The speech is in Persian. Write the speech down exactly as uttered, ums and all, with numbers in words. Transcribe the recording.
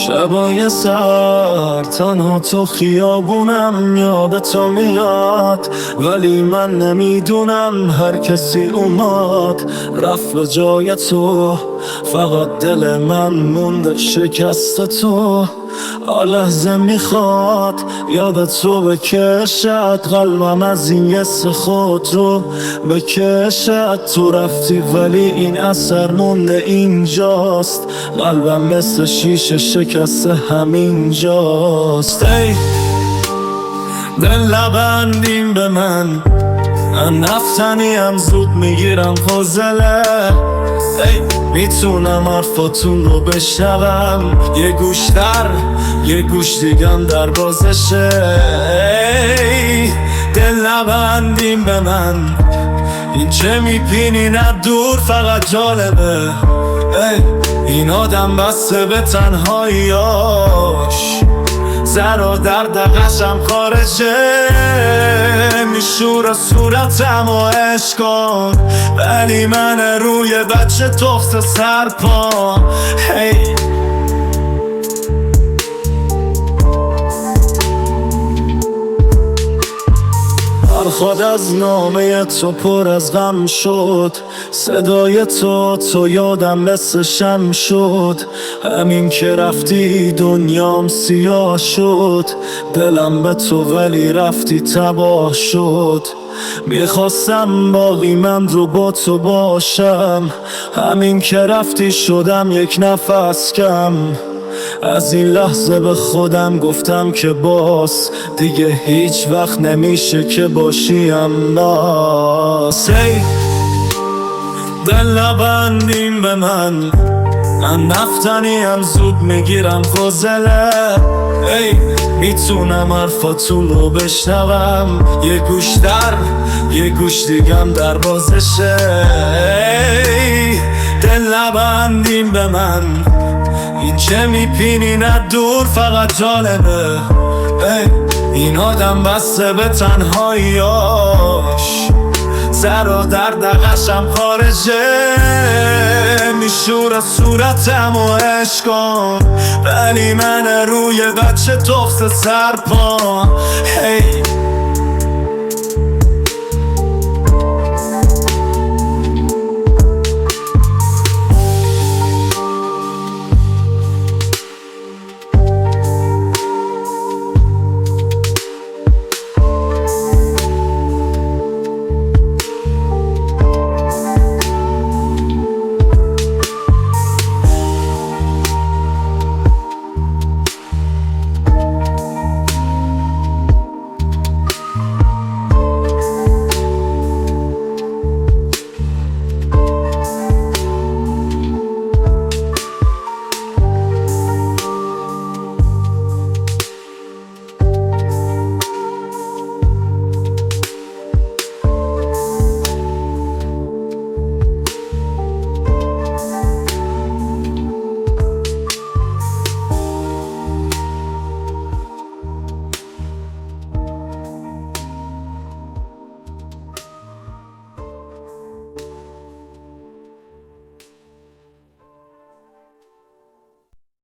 شبای سر تنها تو خیابونم یاد تو میاد، ولی من نمیدونم هر کسی اومد رفت به جای تو. فقط دل من مونده شکست تو. هر لحظه میخواد یاد تو بکشد، قلبم از این یس خود رو بکشد. تو رفتی ولی این اثر مونده اینجاست، قلبم مثل شیشه شکست همینجاست. ای دل نبندیم به من، من نفتنیم زود میگیرم فاضله. ای میتونم حرفاتون رو بشنوم، یه گوش در یه گوش دیگم در بازشه. ای دل نبندیم به من، این چه میبینی نه دور فقط جالبه. ای این آدم بسته به تنهاییاش، زر و درد قشم خارجه. میشور صورتم و عشق کن، ولی من روی بچه تفت سر پا. hey. هر خود از نامه تو پر از غم شد، صدای تو تو یادم مثل شم شد. همین که رفتی دنیام سیاه شد، دلم به تو ولی رفتی تباه شد. میخواستم باقی من رو با تو باشم، همین که رفتی شدم یک نفس کم. از این لحظه به خودم گفتم که باز دیگه هیچ وقت نمیشه که باشیم باز. ای دل نبندیم به من، من نفتنیم زود میگیرم فاضله. ای میتونم حرفاتون رو بشنوم، یه گوش در یه گوش دیگم در بازشه. ای دل نبندیم به من، این چه میبینی نه دور فقط جالبه. ای این آدم بسته به تنهاییاش، زر و درد قشم خارجه. میشور صورتم و عشق کن، ولی من روی بچه تفت سر پا. hey.